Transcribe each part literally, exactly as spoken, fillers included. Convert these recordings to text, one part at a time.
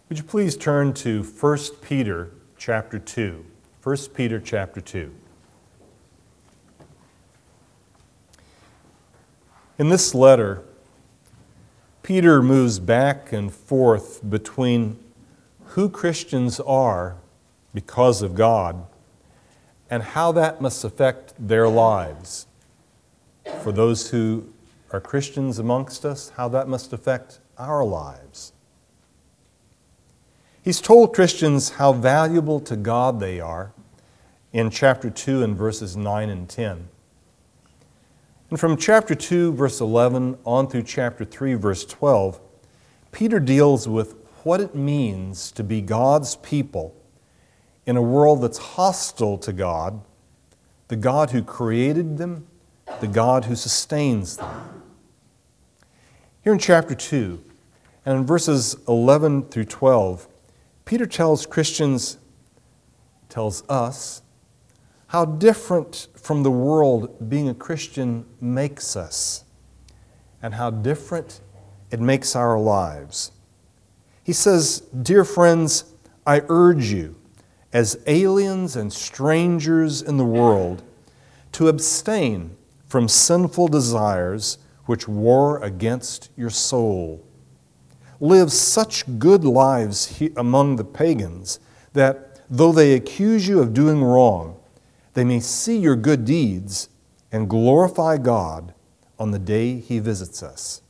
Would you please turn to First Peter chapter two. First Peter chapter two. In this letter, Peter moves back and forth between who Christians are because of God and how that must affect their lives. For those who are Christians amongst us, how that must affect our lives. He's told Christians how valuable to God they are in chapter two and verses nine and ten. And from chapter two, verse eleven, on through chapter three, verse twelve, Peter deals with what it means to be God's people in a world that's hostile to God, the God who created them, the God who sustains them. Here in chapter two, and in verses eleven through twelve, Peter tells Christians, tells us, how different from the world being a Christian makes us, and how different it makes our lives. He says, "Dear friends, I urge you, as aliens and strangers in the world, to abstain from sinful desires which war against your soul. Live such good lives among the pagans that, though they accuse you of doing wrong, they may see your good deeds and glorify God on the day He visits us."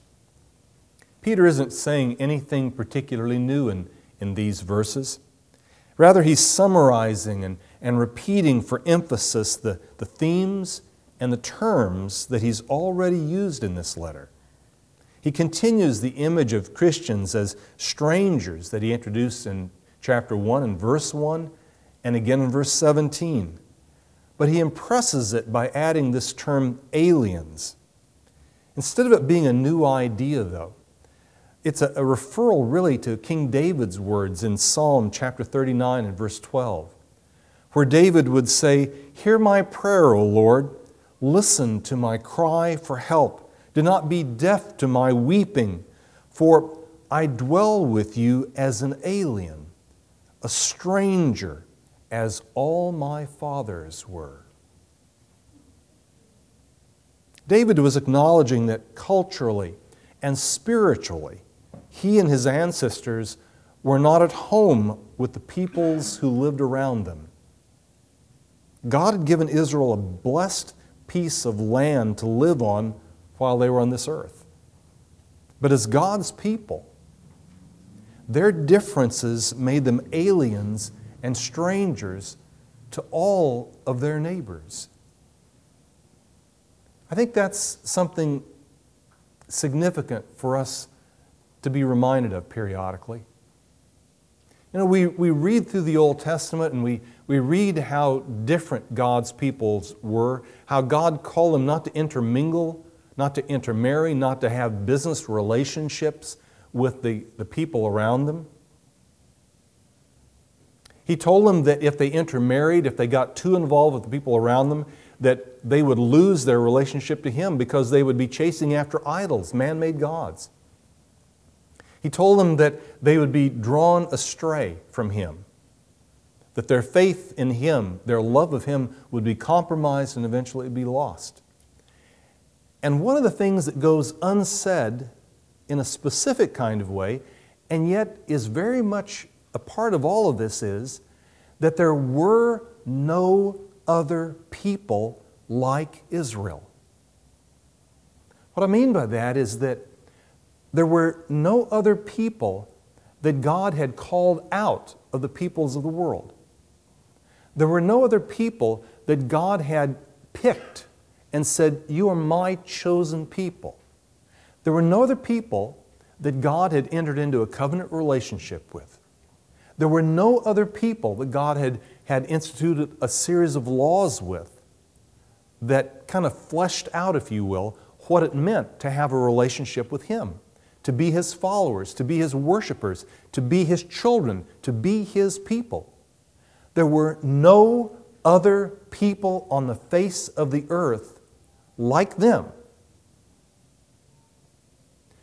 Peter isn't saying anything particularly new in, in these verses. Rather, he's summarizing and, and repeating for emphasis the, the themes and the terms that he's already used in this letter. He continues the image of Christians as strangers that he introduced in chapter one and verse one, and again in verse seventeen. But he impresses it by adding this term aliens. Instead of it being a new idea, though, it's a, a referral really to King David's words in Psalm chapter thirty-nine and verse twelve, where David would say, "Hear my prayer, O Lord. Listen to my cry for help. Do not be deaf to my weeping, for I dwell with you as an alien, a stranger, as all my fathers were." David was acknowledging that culturally and spiritually, he and his ancestors were not at home with the peoples who lived around them. God had given Israel a blessed piece of land to live on while they were on this earth. But as God's people, their differences made them aliens and strangers to all of their neighbors. I think that's something significant for us to be reminded of periodically. You know, we, we read through the Old Testament and we, we read how different God's peoples were, how God called them not to intermingle, not to intermarry, not to have business relationships with the, the people around them. He told them that if they intermarried, if they got too involved with the people around them, that they would lose their relationship to Him because they would be chasing after idols, man-made gods. He told them that they would be drawn astray from Him, that their faith in Him, their love of Him, would be compromised and eventually be lost. And one of the things that goes unsaid in a specific kind of way, and yet is very much a part of all of this, is that there were no other people like Israel. What I mean by that is that there were no other people that God had called out of the peoples of the world. There were no other people that God had picked and said, "You are my chosen people." There were no other people that God had entered into a covenant relationship with. There were no other people that God had, had instituted a series of laws with that kind of fleshed out, if you will, what it meant to have a relationship with Him, to be His followers, to be His worshipers, to be His children, to be His people. There were no other people on the face of the earth like them.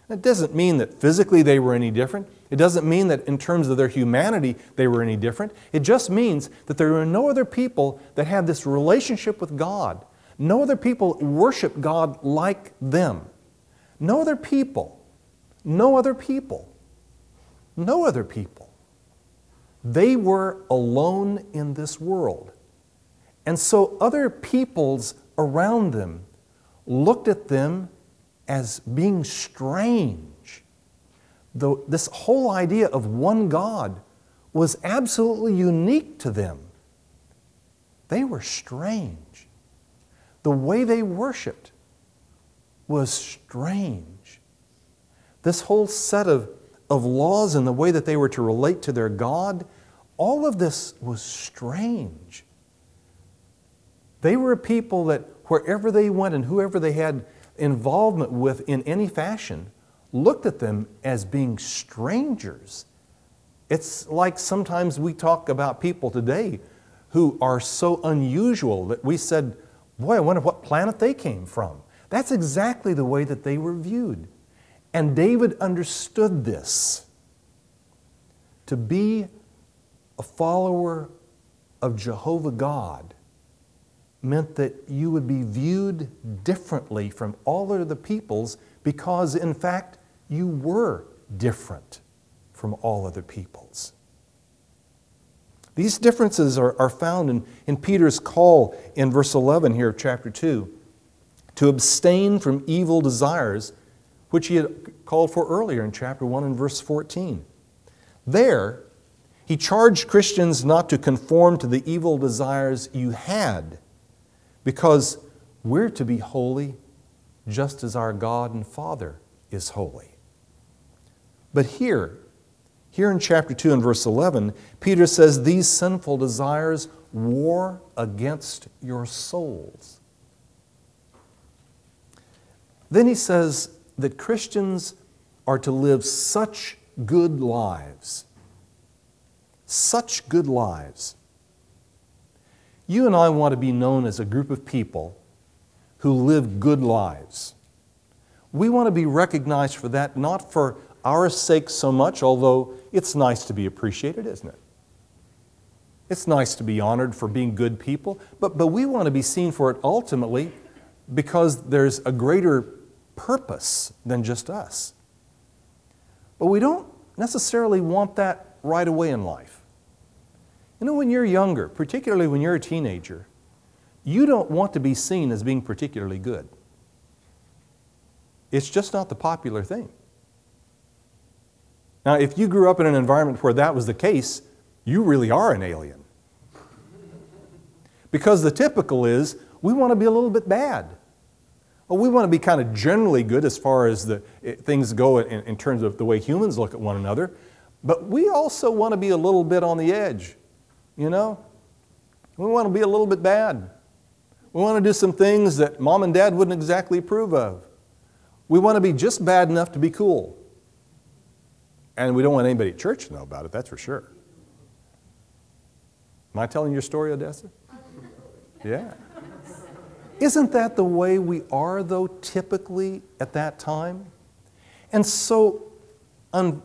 It doesn't mean that physically they were any different. It doesn't mean that in terms of their humanity they were any different. It just means that there were no other people that had this relationship with God. No other people worship God like them. No other people. No other people. No other people. They were alone in this world. And so other peoples around them looked at them as being strange. Though this whole idea of one God was absolutely unique to them. They were strange. The way they worshiped was strange. This whole set of, of laws and the way that they were to relate to their God, all of this was strange. They were a people that wherever they went and whoever they had involvement with in any fashion looked at them as being strangers. It's like sometimes we talk about people today who are so unusual that we said, boy, I wonder what planet they came from. That's exactly the way that they were viewed. And David understood this. To be a follower of Jehovah God meant that you would be viewed differently from all other peoples because, in fact, you were different from all other peoples. These differences are, are found in, in Peter's call in verse eleven here of chapter two, to abstain from evil desires, which he had called for earlier in chapter one and verse fourteen. There, he charged Christians not to conform to the evil desires you had, because we're to be holy just as our God and Father is holy. But here, here in chapter two and verse eleven, Peter says these sinful desires war against your souls. Then he says that Christians are to live such good lives. Such good lives. You and I want to be known as a group of people who live good lives. We want to be recognized for that, not for our sake so much, although it's nice to be appreciated, isn't it? It's nice to be honored for being good people, but, but we want to be seen for it ultimately because there's a greater purpose than just us. But we don't necessarily want that right away in life. You know, when you're younger, particularly when you're a teenager, you don't want to be seen as being particularly good. It's just not the popular thing. Now, if you grew up in an environment where that was the case, you really are an alien. Because the typical is, we want to be a little bit bad. Well, we want to be kind of generally good as far as the things go in, in terms of the way humans look at one another, but we also want to be a little bit on the edge, you know? We want to be a little bit bad. We want to do some things that mom and dad wouldn't exactly approve of. We want to be just bad enough to be cool. And we don't want anybody at church to know about it, that's for sure. Am I telling your story, Odessa? Yeah. Isn't that the way we are, though, typically at that time? And so um,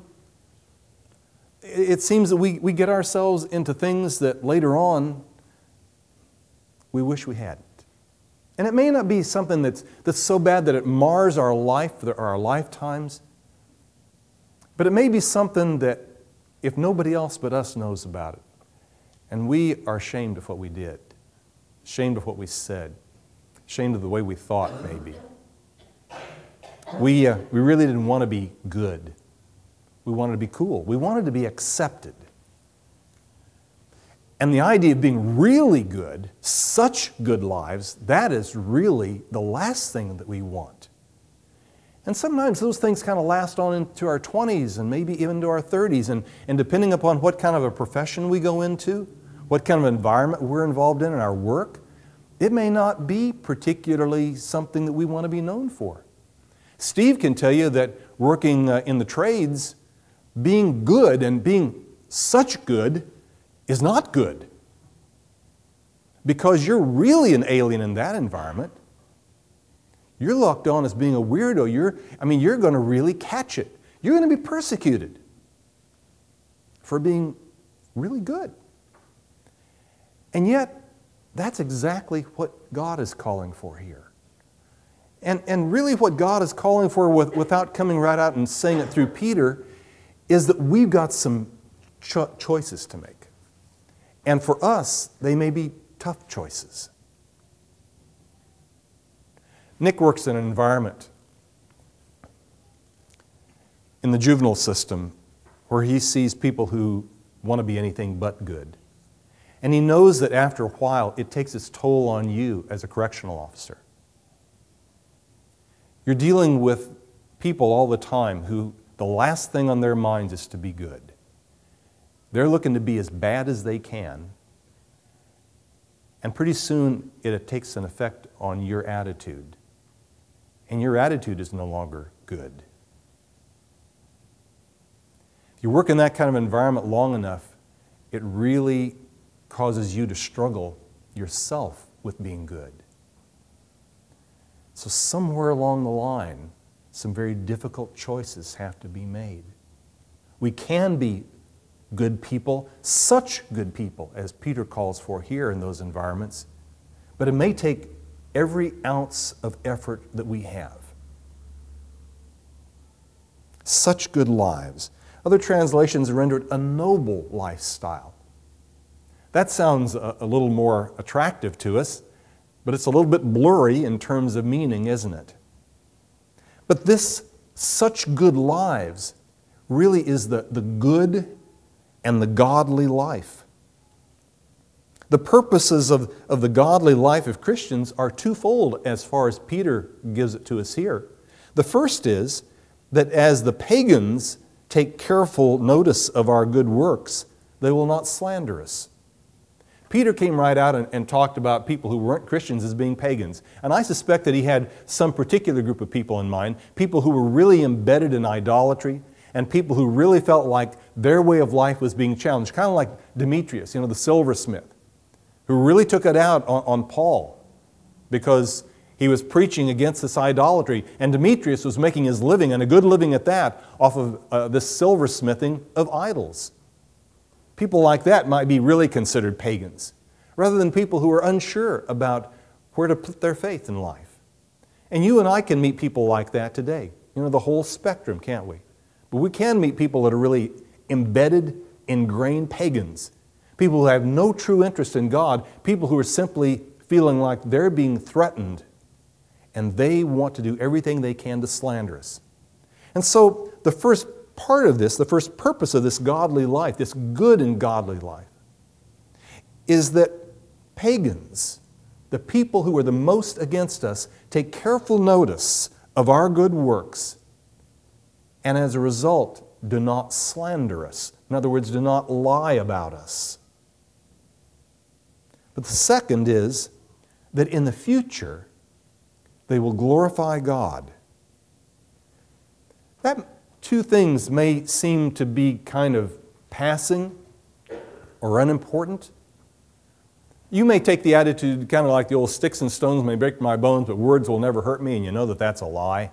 it seems that we, we get ourselves into things that later on we wish we hadn't. And it may not be something that's, that's so bad that it mars our life or our lifetimes, but it may be something that if nobody else but us knows about it, and we are ashamed of what we did, ashamed of what we said, ashamed of the way we thought, maybe. We, uh, we really didn't want to be good. We wanted to be cool. We wanted to be accepted. And the idea of being really good, such good lives, that is really the last thing that we want. And sometimes those things kind of last on into our twenties and maybe even to our thirties. And, and depending upon what kind of a profession we go into, what kind of environment we're involved in in our work, it may not be particularly something that we want to be known for. Steve can tell you that working uh, in the trades, being good and being such good is not good. Because you're really an alien in that environment. You're looked on as being a weirdo. You're, I mean, you're going to really catch it. You're going to be persecuted for being really good. And yet, that's exactly what God is calling for here. And, and really what God is calling for with, without coming right out and saying it through Peter is that we've got some cho- choices to make. And for us, they may be tough choices. Nick works in an environment in the juvenile system where he sees people who want to be anything but good. And he knows that after a while, it takes its toll on you as a correctional officer. You're dealing with people all the time who the last thing on their minds is to be good. They're looking to be as bad as they can. And pretty soon, it takes an effect on your attitude. And your attitude is no longer good. If you work in that kind of environment long enough, it really causes you to struggle yourself with being good. So somewhere along the line, some very difficult choices have to be made. We can be good people, such good people as Peter calls for here in those environments, but it may take every ounce of effort that we have. Such good lives. Other translations render it a noble lifestyle. That sounds a, a little more attractive to us, but it's a little bit blurry in terms of meaning, isn't it? But this such good lives really is the, the good and the godly life. The purposes of, of the godly life of Christians are twofold as far as Peter gives it to us here. The first is that as the pagans take careful notice of our good works, they will not slander us. Peter came right out and, and talked about people who weren't Christians as being pagans. And I suspect that he had some particular group of people in mind, people who were really embedded in idolatry, and people who really felt like their way of life was being challenged, kind of like Demetrius, you know, the silversmith, who really took it out on, on Paul because he was preaching against this idolatry. And Demetrius was making his living, and a good living at that, off of uh, this silversmithing of idols. People like that might be really considered pagans, rather than people who are unsure about where to put their faith in life. And you and I can meet people like that today. You know, the whole spectrum, can't we? But we can meet people that are really embedded, ingrained pagans. People who have no true interest in God. People who are simply feeling like they're being threatened and they want to do everything they can to slander us. And so the first part of this, the first purpose of this godly life, this good and godly life, is that pagans, the people who are the most against us, take careful notice of our good works and as a result do not slander us. In other words, do not lie about us. But the second is that in the future they will glorify God. That two things may seem to be kind of passing or unimportant. You may take the attitude kind of like the old sticks and stones may break my bones, but words will never hurt me, and you know that that's a lie.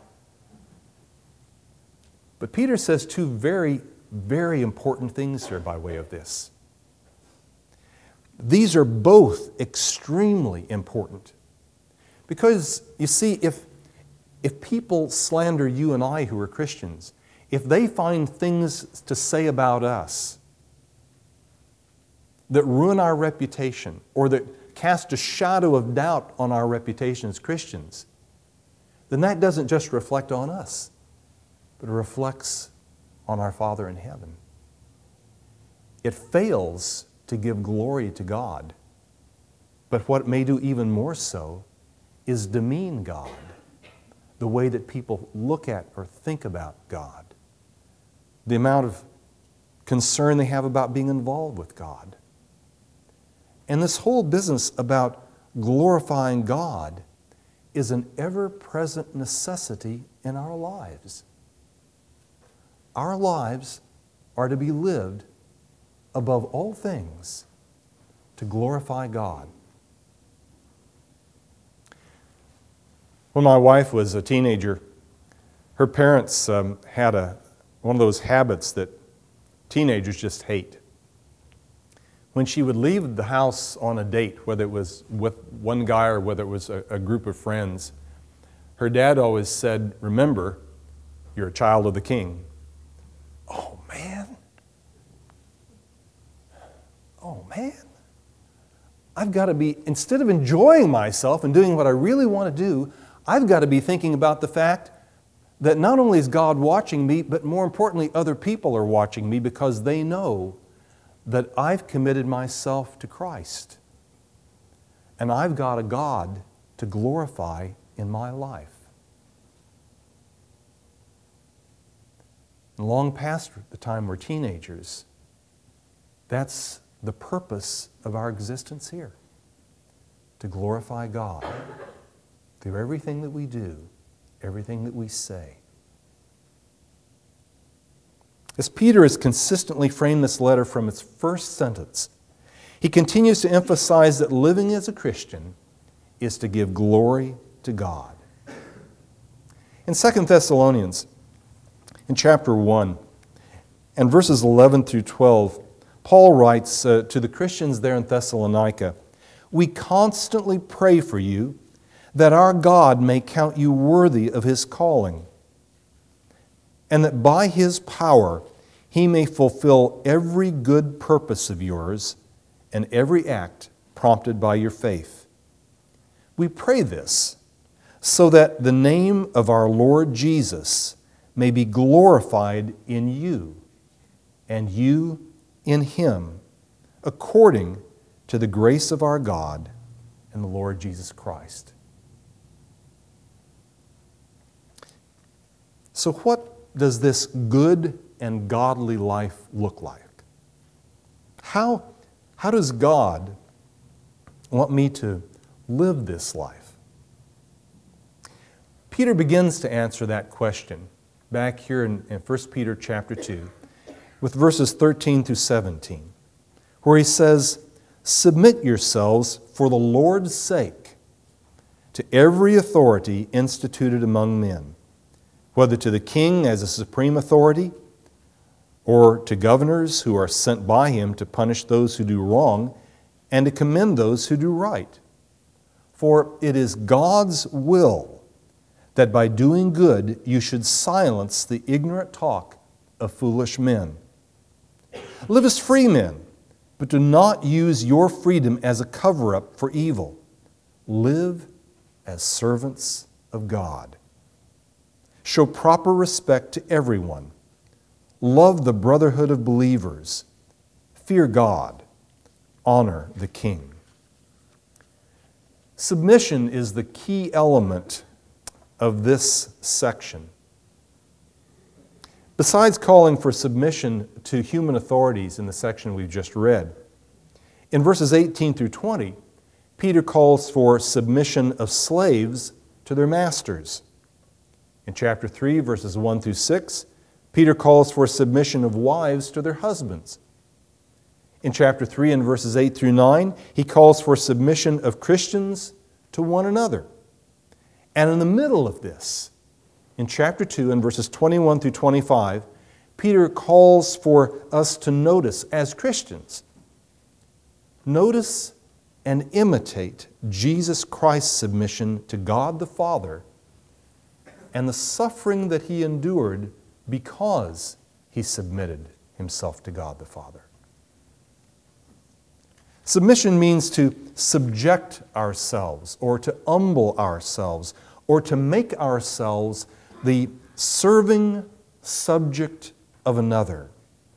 But Peter says two very, very important things here by way of this. These are both extremely important. Because, you see, if, if people slander you and I who are Christians, if they find things to say about us that ruin our reputation or that cast a shadow of doubt on our reputation as Christians, then that doesn't just reflect on us, but it reflects on our Father in heaven. It fails to give glory to God, but what it may do even more so is demean God, the way that people look at or think about God, the amount of concern they have about being involved with God. And this whole business about glorifying God is an ever-present necessity in our lives. Our lives are to be lived above all things to glorify God. When my wife was a teenager, her parents um, had a, one of those habits that teenagers just hate. When she would leave the house on a date, whether it was with one guy or whether it was a, a group of friends, her dad always said, "Remember, you're a child of the King." Oh, man. Oh, man. I've got to be, instead of enjoying myself and doing what I really want to do, I've got to be thinking about the fact that not only is God watching me, but more importantly, other people are watching me because they know that I've committed myself to Christ. And I've got a God to glorify in my life. And long past the time we're teenagers, that's the purpose of our existence here, to glorify God through everything that we do, everything that we say. As Peter has consistently framed this letter from its first sentence, he continues to emphasize that living as a Christian is to give glory to God. In Second Thessalonians, in chapter one, and verses eleven through twelve, Paul writes uh, to the Christians there in Thessalonica, "We constantly pray for you that our God may count you worthy of His calling, and that by His power He may fulfill every good purpose of yours and every act prompted by your faith. We pray this so that the name of our Lord Jesus may be glorified in you and you in Him, according to the grace of our God and the Lord Jesus Christ." So what does this good and godly life look like? How, how does God want me to live this life? Peter begins to answer that question back here in, in First Peter chapter two with verses thirteen through seventeen, where he says, "Submit yourselves for the Lord's sake to every authority instituted among men, whether to the king as a supreme authority, or to governors who are sent by him to punish those who do wrong and to commend those who do right. For it is God's will that by doing good you should silence the ignorant talk of foolish men. Live as free men, but do not use your freedom as a cover-up for evil. Live as servants of God. Show proper respect to everyone. Love the brotherhood of believers. Fear God. Honor the king." Submission is the key element of this section. Besides calling for submission to human authorities in the section we've just read, in verses eighteen through twenty, Peter calls for submission of slaves to their masters. In chapter three, verses one through six, Peter calls for submission of wives to their husbands. In chapter three and verses eight through nine, he calls for submission of Christians to one another. And in the middle of this, in chapter two and verses twenty-one through twenty-five, Peter calls for us to notice as Christians, notice and imitate Jesus Christ's submission to God the Father and the suffering that He endured because He submitted Himself to God the Father. Submission means to subject ourselves or to humble ourselves or to make ourselves the serving subject of another.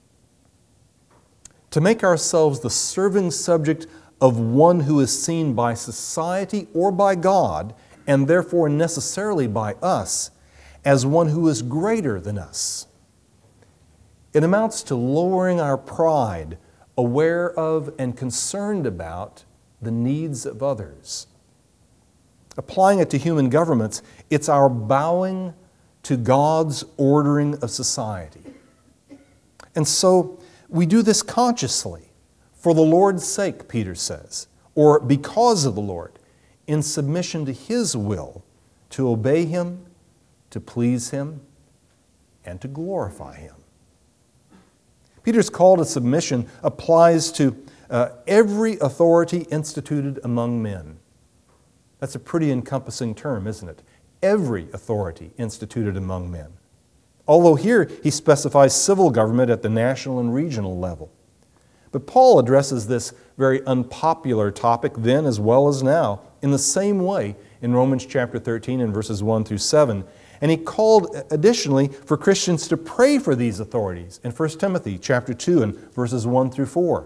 To make ourselves the serving subject of one who is seen by society or by God, and therefore necessarily by us, as one who is greater than us. It amounts to lowering our pride, aware of and concerned about the needs of others. Applying it to human governments, it's our bowing to God's ordering of society. And so we do this consciously, for the Lord's sake, Peter says, or because of the Lord, in submission to His will to obey Him, to please Him, and to glorify Him. Peter's call to submission applies to uh, every authority instituted among men. That's a pretty encompassing term, isn't it? Every authority instituted among men. Although here he specifies civil government at the national and regional level. But Paul addresses this very unpopular topic then as well as now in the same way in Romans chapter thirteen and verses one through seven. And he called additionally for Christians to pray for these authorities in First Timothy chapter two and verses one through four.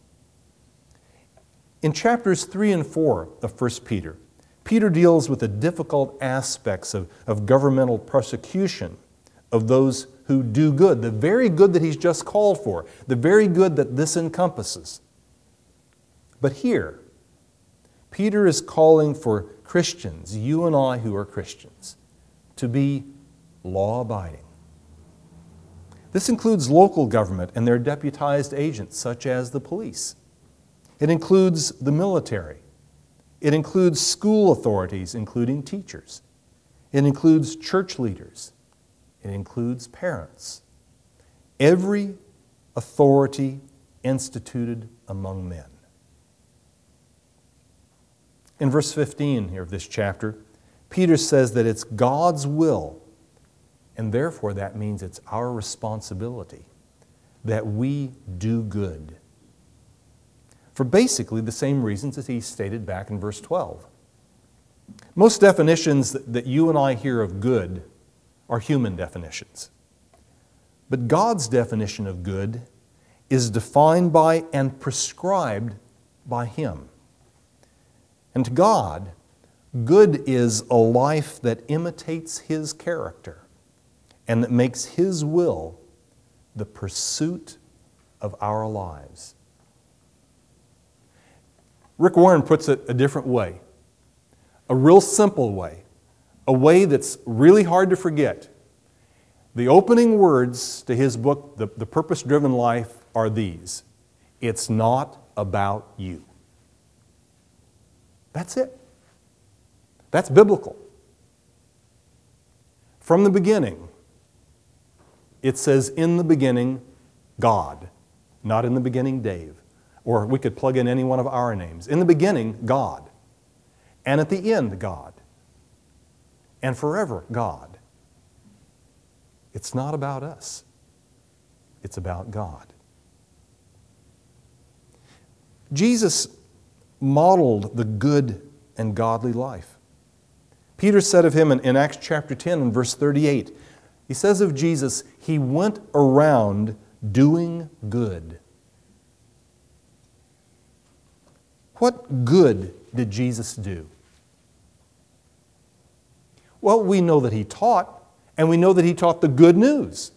In chapters three and four of First Peter, Peter deals with the difficult aspects of, of governmental persecution of those who do good, the very good that he's just called for, the very good that this encompasses. But here, Peter is calling for Christians, you and I who are Christians, to be law-abiding. This includes local government and their deputized agents, such as the police. It includes the military. It includes school authorities, including teachers. It includes church leaders. It includes parents. Every authority instituted among men. In verse fifteen here of this chapter, Peter says that it's God's will, and therefore that means it's our responsibility that we do good. For basically the same reasons as he stated back in verse twelve. Most definitions that you and I hear of good are human definitions. But God's definition of good is defined by and prescribed by Him. And to God, good is a life that imitates His character and that makes His will the pursuit of our lives. Rick Warren puts it a different way, a real simple way, a way that's really hard to forget. The opening words to his book, The, the Purpose-Driven Life, are these: it's not about you. That's it. That's biblical. From the beginning, it says, in the beginning, God. Not in the beginning, Dave. Or we could plug in any one of our names. In the beginning, God. And at the end, God. And forever, God. It's not about us. It's about God. Jesus modeled the good and godly life. Peter said of Him in, in Acts chapter ten and verse thirty-eight, he says of Jesus, He went around doing good. What good did Jesus do? Well, we know that He taught, and we know that He taught the good news.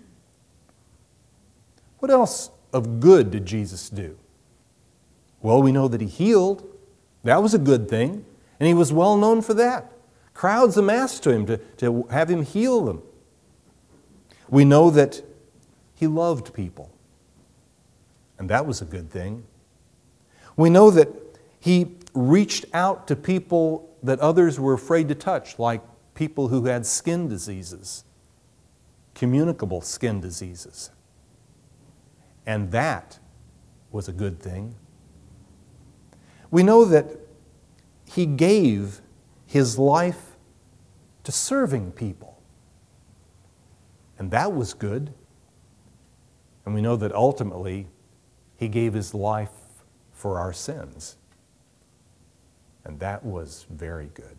What else of good did Jesus do? Well, we know that He healed. That was a good thing, and He was well known for that. Crowds amassed to Him to, to have Him heal them. We know that He loved people, and that was a good thing. We know that He reached out to people that others were afraid to touch, like people who had skin diseases, communicable skin diseases. And that was a good thing. We know that He gave His life to serving people. And that was good. And we know that ultimately He gave His life for our sins. And that was very good.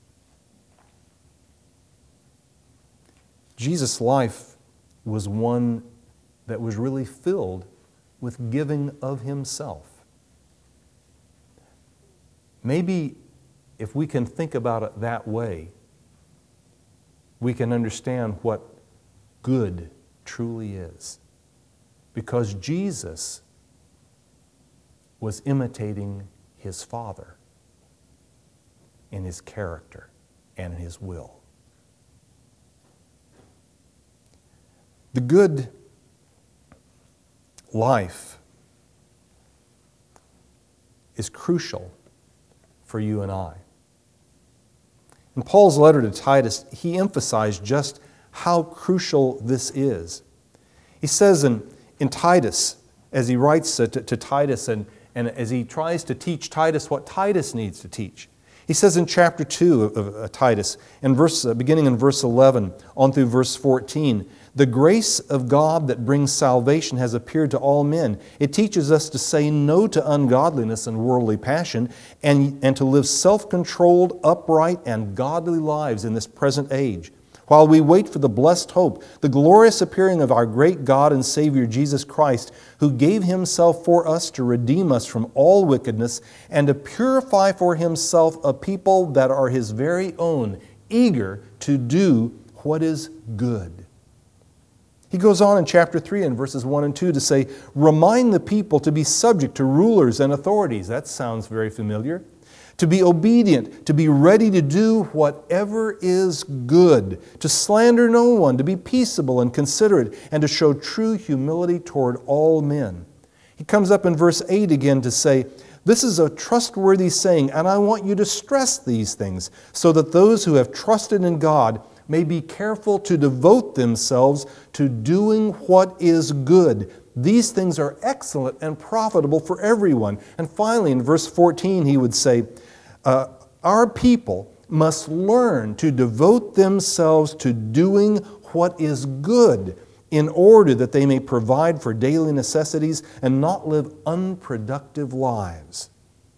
Jesus' life was one that was really filled with giving of Himself. Maybe if we can think about it that way, we can understand what good truly is. Because Jesus was imitating His Father in His character and in His will. The good life is crucial for you and I. In Paul's letter to Titus, he emphasized just how crucial this is. He says in, in Titus, as he writes to, to Titus and, and as he tries to teach Titus what Titus needs to teach, he says in chapter two of, of uh, Titus, in verse, uh, beginning in verse eleven on through verse fourteen, the grace of God that brings salvation has appeared to all men. It teaches us to say no to ungodliness and worldly passion and, and to live self-controlled, upright, and godly lives in this present age, while we wait for the blessed hope, the glorious appearing of our great God and Savior Jesus Christ, who gave Himself for us to redeem us from all wickedness and to purify for Himself a people that are His very own, eager to do what is good. He goes on in chapter three in verses one and two to say, remind the people to be subject to rulers and authorities. That sounds very familiar. To be obedient, to be ready to do whatever is good, to slander no one, to be peaceable and considerate, and to show true humility toward all men. He comes up in verse eight again to say, this is a trustworthy saying, and I want you to stress these things, so that those who have trusted in God may be careful to devote themselves to doing what is good. These things are excellent and profitable for everyone. And finally, in verse fourteen, he would say, uh, our people must learn to devote themselves to doing what is good in order that they may provide for daily necessities and not live unproductive lives.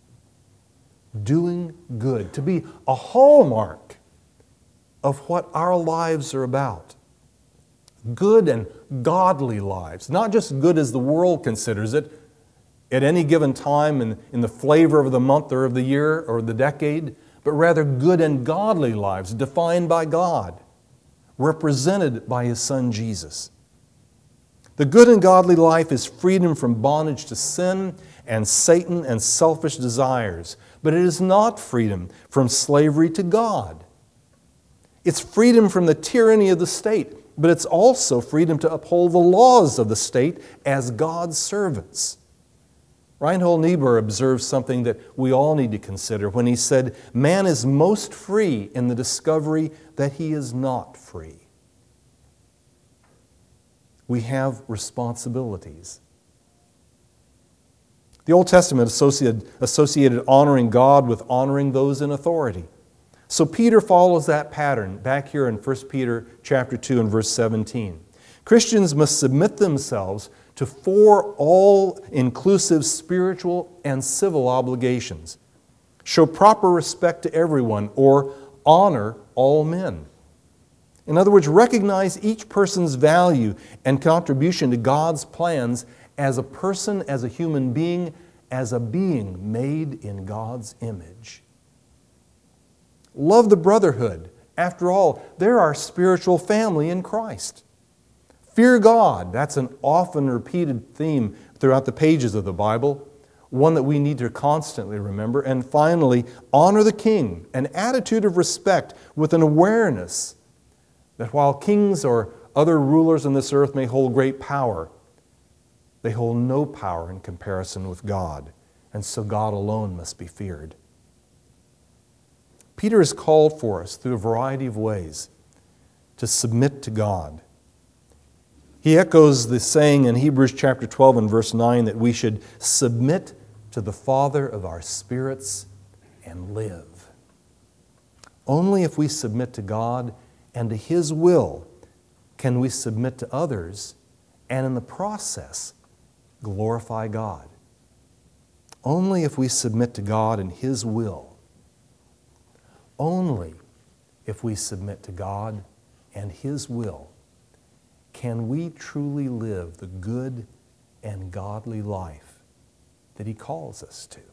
Doing good, to be a hallmark of what our lives are about. Good and godly lives, not just good as the world considers it at any given time in, in the flavor of the month or of the year or the decade, but rather good and godly lives defined by God, represented by His Son Jesus. The good and godly life is freedom from bondage to sin and Satan and selfish desires, but it is not freedom from slavery to God. It's freedom from the tyranny of the state, but it's also freedom to uphold the laws of the state as God's servants. Reinhold Niebuhr observed something that we all need to consider when he said, man is most free in the discovery that he is not free. We have responsibilities. The Old Testament associated, associated honoring God with honoring those in authority. So Peter follows that pattern back here in First Peter chapter two and verse seventeen. Christians must submit themselves to four all-inclusive spiritual and civil obligations. Show proper respect to everyone, or honor all men. In other words, recognize each person's value and contribution to God's plans as a person, as a human being, as a being made in God's image. Love the brotherhood. After all, they're our spiritual family in Christ. Fear God. That's an often repeated theme throughout the pages of the Bible, one that we need to constantly remember. And finally, honor the king, an attitude of respect with an awareness that while kings or other rulers on this earth may hold great power, they hold no power in comparison with God, and so God alone must be feared. Peter has called for us through a variety of ways to submit to God. He echoes the saying in Hebrews chapter twelve and verse nine that we should submit to the Father of our spirits and live. Only if we submit to God and to His will can we submit to others and in the process glorify God. Only if we submit to God and His will. Only if we submit to God and His will can we truly live the good and godly life that He calls us to.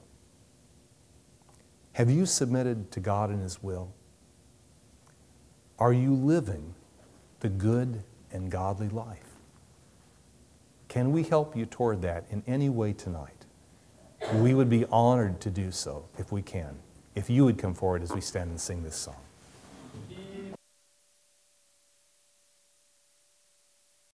Have you submitted to God and His will? Are you living the good and godly life? Can we help you toward that in any way tonight? We would be honored to do so if we can. If you would come forward as we stand and sing this song.